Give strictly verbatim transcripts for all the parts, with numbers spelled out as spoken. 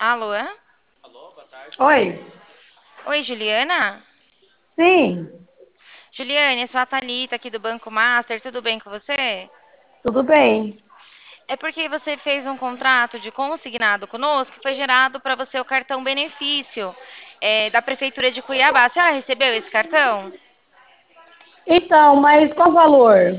Alô? Oi, Oi, Juliana? sim, Juliane, eu sou a Thalita aqui do Banco Master, tudo bem com você? tudo bem. É porque você fez um contrato de consignado conosco que foi gerado para você o cartão benefício é, da Prefeitura de Cuiabá. A senhora recebeu esse cartão? Então, mas qual o valor?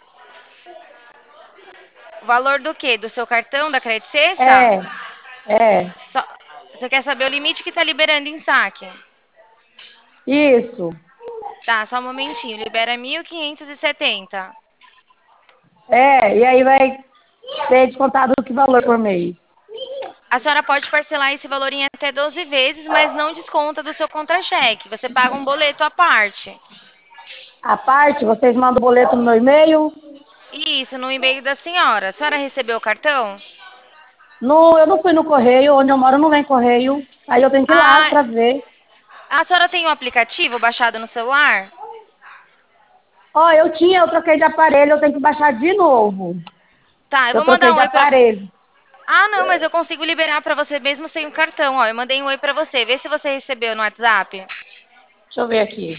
O valor do quê? Do seu cartão da Credit Sexta? É, é, Só- Você quer saber o limite que está liberando em saque? isso. Tá, só um momentinho. Libera mil quinhentos e setenta. É, e aí vai ser descontado que valor por mês? A senhora pode parcelar esse valor em até doze vezes, mas não desconta do seu contra-cheque. Você paga um boleto à parte. A parte, vocês mandam o boleto no meu e-mail? Isso, no e-mail da senhora. A senhora recebeu o cartão? No, eu não fui no correio, onde eu moro não vem correio. Aí eu tenho que ir lá Ah, pra ver. a senhora tem um aplicativo baixado no celular? Ó, eu tinha, eu troquei de aparelho, eu tenho que baixar de novo. Tá, eu Eu vou troquei mandar um de oi pra. aparelho. Ah, não, mas eu consigo liberar pra você mesmo sem o cartão. Ó, eu mandei um oi pra você. Vê se você recebeu no WhatsApp. Deixa eu ver aqui.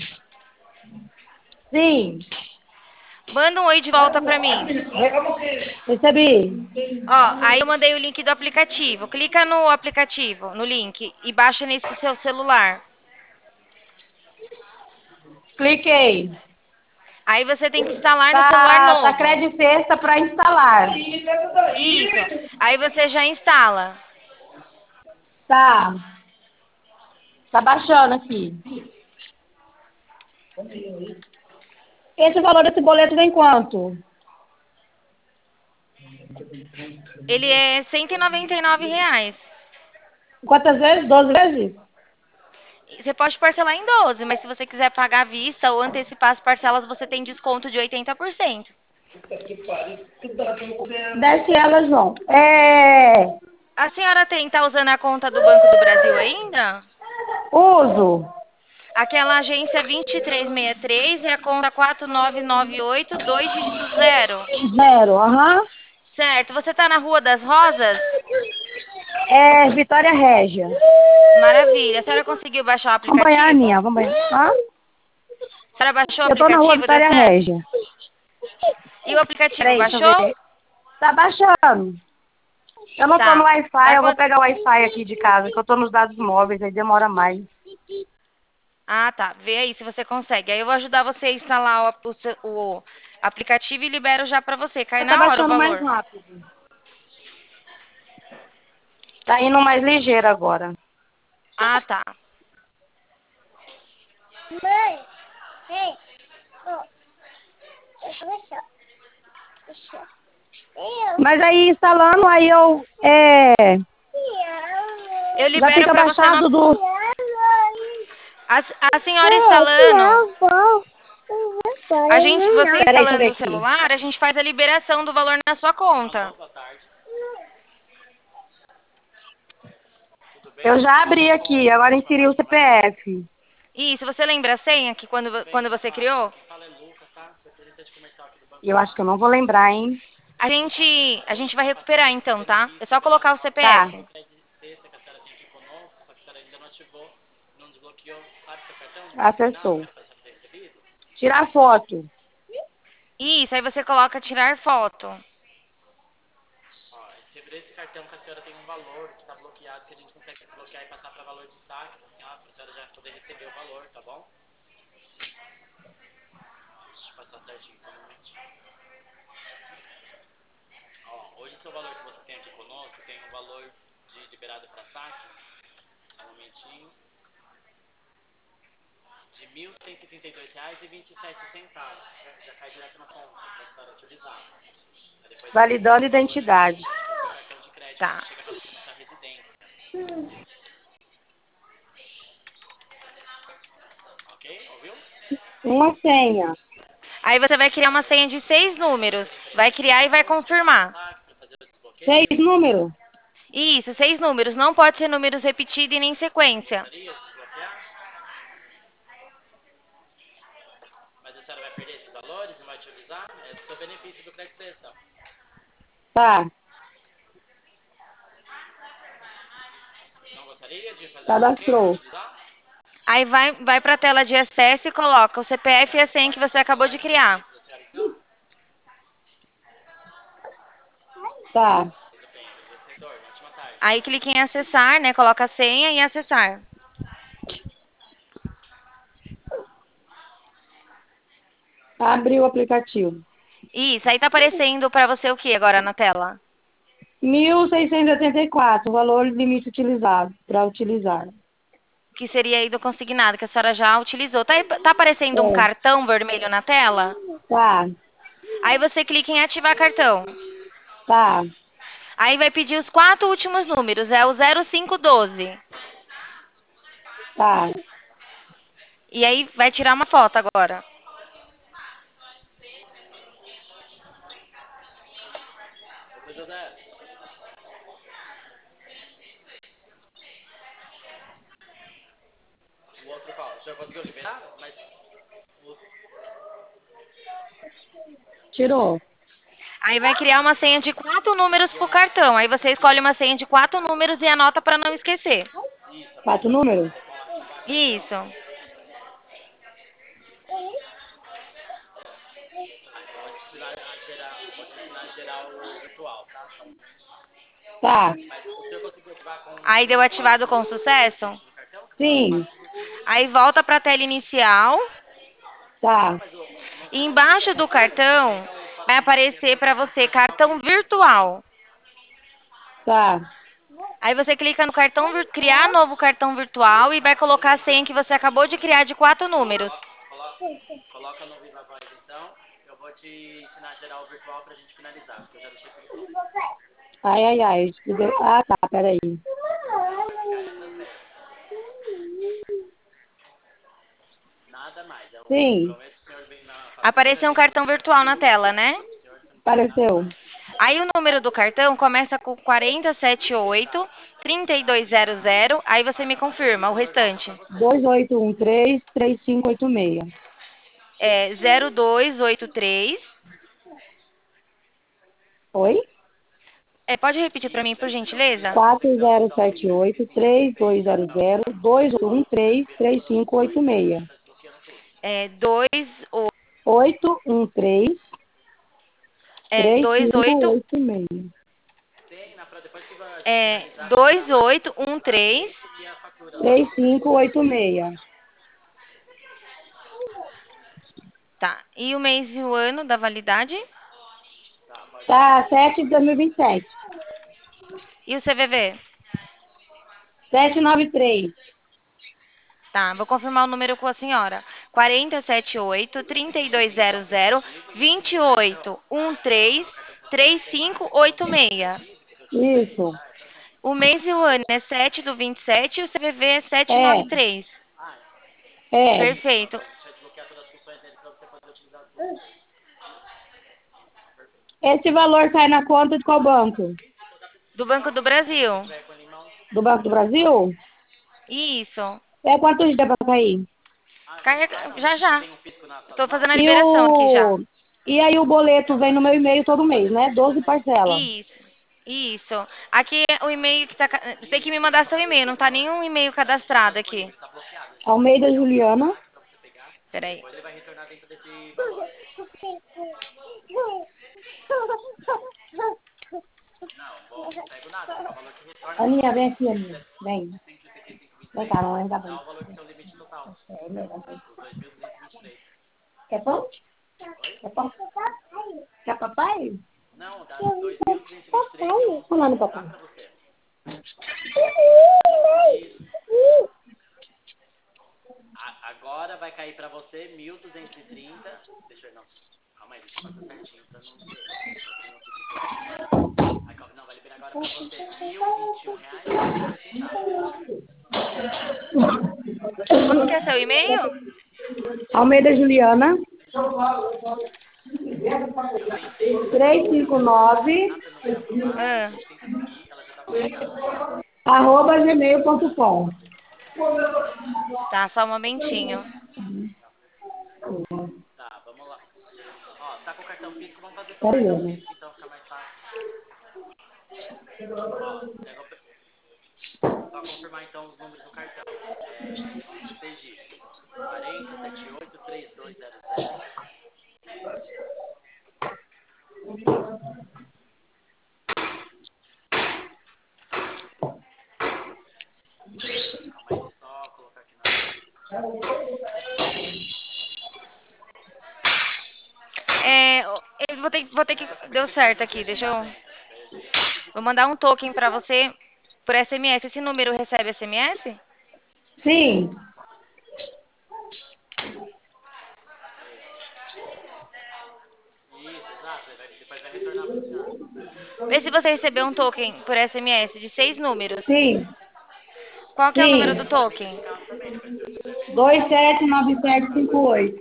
Sim, Manda um oi de volta pra mim. recebi. Ó, aí eu mandei o link do aplicativo. Clica no aplicativo, no link, e baixa nesse seu celular. Cliquei. Aí você tem que instalar no celular Tá, tá novo. crédito sexta para instalar. Isso. Aí você já instala. Tá, tá baixando aqui. Esse valor desse boleto vem quanto? Ele é cento e noventa e nove reais. Quantas vezes? Doze vezes? Você pode parcelar em doze, mas se você quiser pagar à vista ou antecipar as parcelas, você tem desconto de oitenta por cento. Desce ela, João. É. A senhora tem, tá usando a conta do Banco do Brasil ainda? Uso. Aquela agência vinte e três sessenta e três e a conta quatro nove nove oito, dois dígito zero. Zero, aham. Certo. Você tá na Rua das Rosas? É Vitória Régia. Maravilha. A senhora conseguiu baixar o Vamos banhar, aplicativo? Aninha, vamos banhar. Hã? A senhora baixou o Eu tô na rua aplicativo, deu Vitória certo? Régia. E o aplicativo, Peraí, deixa eu baixou? ver. Tá baixando. Eu não tô no Tá. Wi-Fi, Tá eu vou quanto? pegar o Wi-Fi aqui de casa, que eu tô nos dados móveis, aí demora mais. Ah, tá. Vê aí se você consegue. Aí eu vou ajudar você a instalar o, o seu- o aplicativo e libero já pra você. Cai Tá na hora o baixando mais valor. rápido. Tá indo mais ligeiro agora. Ah, tá. Mãe, ei, ó, deixa eu ver. Deixa eu- Mas aí instalando, aí eu. É, Eu já libero fica pra você no. baixado do. A, a senhora instalando. A gente, você Peraí, deixa eu ver instalando o aqui. celular, a gente faz a liberação do valor na sua conta. Eu já abri aqui, agora inseri o C P F. Isso, você lembra a senha que quando, vo- quando você criou? Eu acho que eu não vou lembrar, hein? A gente, a gente vai recuperar então, tá? É só colocar o Tá, C P F. acessou. Tirar foto. Isso, aí você coloca tirar foto. Validando identidade. Tá. Uma senha. Aí você vai criar uma senha de seis números. Vai criar e vai confirmar. Seis números. Isso, seis números. Não pode ser números repetidos e nem sequência. Tá. Cadastrou. Aí vai, vai para a tela de acesso e coloca o C P F e a senha que você acabou de criar. Tá. Aí clica em acessar, né? Coloca a senha e acessar. Abre o aplicativo. Isso, aí tá aparecendo para você o que agora na tela? mil seiscentos e oitenta e quatro, valor limite utilizado, para utilizar. Que seria aí do consignado, que a senhora já utilizou. Tá, tá aparecendo um É, cartão vermelho na tela? tá, Aí você clica em ativar cartão. tá, Aí vai pedir os quatro últimos números, é o zero cinco um dois. tá. E aí vai tirar uma foto agora. Tirou. Aí vai criar uma senha de quatro números pro cartão. Aí você escolhe uma senha de quatro números e anota para não esquecer. Quatro números? Isso. Tá. Aí deu ativado com sucesso. Sim, Aí volta para a tela inicial. tá, E embaixo do cartão vai aparecer para você cartão virtual. tá. Aí você clica no cartão, vir- criar novo cartão virtual e vai colocar a senha que você acabou de criar de quatro números. Ai, ai, ai. Ah, tá, peraí. Sim, Apareceu um cartão virtual na tela, né? apareceu. Aí o número do cartão começa com quatro sete oito, três dois zero zero. Aí você me confirma o restante. dois oito um três, três cinco oito seis. É zero dois oito três. Oi? É, pode repetir para mim, por gentileza? quatro zero sete oito, três dois zero zero, dois um três, três cinco oito seis. É dois, oito um três, é, três dois cinco oito, oito seis. é, dois oito um três. três cinco oito seis. Tá. E o mês e o ano da validade? Tá, sete de dois mil e vinte e sete. E o C V V? sete nove três. Tá, vou confirmar o número com a senhora. quatro sete oito, três dois zero zero, dois oito um três, três cinco oito seis. Isso. O mês e o ano é sete do vinte e sete e o C V V é É, setecentos e noventa e três. é. Perfeito. Esse valor sai na conta de qual banco? Do Banco do Brasil. Do Banco do Brasil? Isso. É quantos dias para cair? Carrega- Já, já. Estou fazendo a E liberação aqui já. o e aí o boleto vem no meu e-mail todo mês, né? Doze parcelas. Isso. Isso. Aqui é o e-mail que tá. ca- Você tem que me mandar seu e-mail, não tá nenhum e-mail cadastrado aqui. Almeida Juliana. Peraí. Aninha, vem aqui, Aninha. Vem. Vem cá, não dá bem. Quer pão? Quer pão? Quer papai? Papai. Vamos lá no papai. Como que é seu e-mail? Almeida Juliana. trezentos e cinquenta e nove Ah, arroba gmail ponto com. tá, só um momentinho. Sério, né? Só confirmar então os números do cartão. É, seis dígitos. quarenta, setenta e oito, trinta e dois zero zero. Calma aí, só colocar aqui na. É, eu vou ter, vou ter que. É, Deu tem que certo fazer aqui, esse deixa eu. agendamento. Daí a gente tem que Vou dividir mandar um tudo. token pra você por S M S. Esse número recebe S M S? Sim, Isso, exato. Vai, depois vai retornar pro senhor. Vê se você recebeu um token por S M S de seis números. sim, Qual que é o número sim. do Pode ser token? identificado também, depois que o senhor Dois verificar. sete nove sete cinco oito.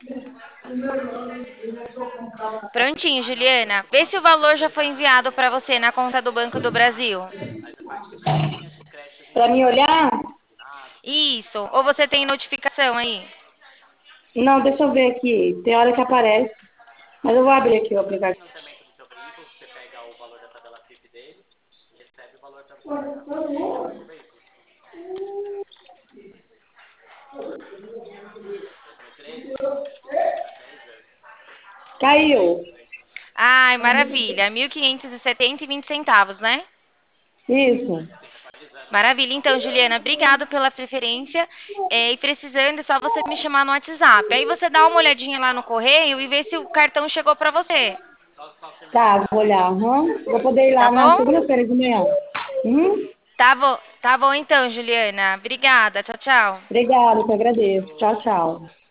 Prontinho, Ah, não, Juliana. eu Vê posso se o valor já foi digitalizar enviado no. pra você na conta do Banco do Brasil. Mas a parte do cartão tem aqui crédito Para mim agendado. olhar? Combinado. Isso. Ou você tem notificação aí? Não, deixa eu ver aqui. Tem hora que aparece. Mas eu vou abrir aqui o No aplicativo. financiamento do seu veículo, você pega o valor da tabela F I P dele e recebe o valor para você pagar por veículo. dois mil e treze, dezesseis vezes. Caiu. É isso mesmo. Ai, maravilha. mil quinhentos e setenta e vinte centavos, né? Isso. Tem que atualizando aí. Maravilha. Então, Juliana, obrigado pela preferência. É, e precisando, é só você me chamar no WhatsApp. Aí você dá uma olhadinha lá no correio e vê se o cartão chegou pra você. Só, só você me Tá, confirmar vou aí olhar. que o Aham. cartão Vou vai poder ir lá Tá na bom? segunda-feira de manhã. Uhum. Tá bom, tá bom então, Juliana. Obrigada. Tchau, tchau. Obrigada, que ser. agradeço. Tchau, Show. tchau.